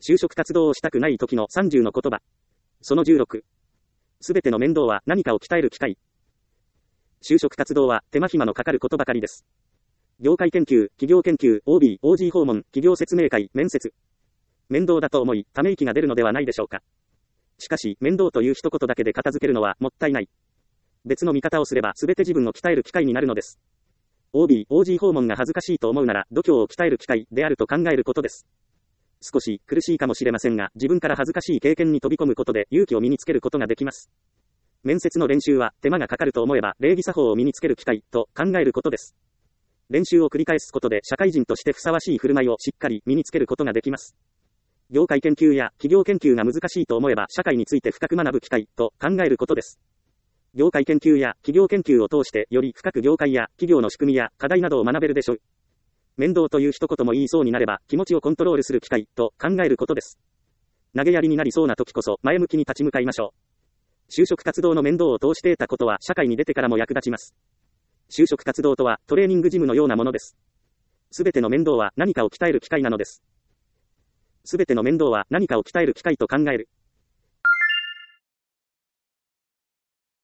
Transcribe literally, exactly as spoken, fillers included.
就職活動をしたくない時のさんじゅうの言葉。そのじゅうろく。すべての面倒は何かを鍛える機会。就職活動は手間暇のかかることばかりです。業界研究、企業研究、オービー、オージー 訪問、企業説明会、面接。面倒だと思い、ため息が出るのではないでしょうか。しかし、面倒という一言だけで片付けるのはもったいない。別の見方をすれば、すべて自分を鍛える機会になるのです。オービー、オージー 訪問が恥ずかしいと思うなら、度胸を鍛える機会であると考えることです。少し苦しいかもしれませんが、自分から恥ずかしい経験に飛び込むことで勇気を身につけることができます。面接の練習は手間がかかると思えば礼儀作法を身につける機会と考えることです。練習を繰り返すことで社会人としてふさわしい振る舞いをしっかり身につけることができます。業界研究や企業研究が難しいと思えば社会について深く学ぶ機会と考えることです。業界研究や企業研究を通してより深く業界や企業の仕組みや課題などを学べるでしょう。面倒という一言も言いそうになれば気持ちをコントロールする機会と考えることです。投げやりになりそうな時こそ前向きに立ち向かいましょう。就職活動の面倒を通して得たことは社会に出てからも役立ちます。就職活動とはトレーニングジムのようなものです。すべての面倒は何かを鍛える機会なのです。すべての面倒は何かを鍛える機会と考える。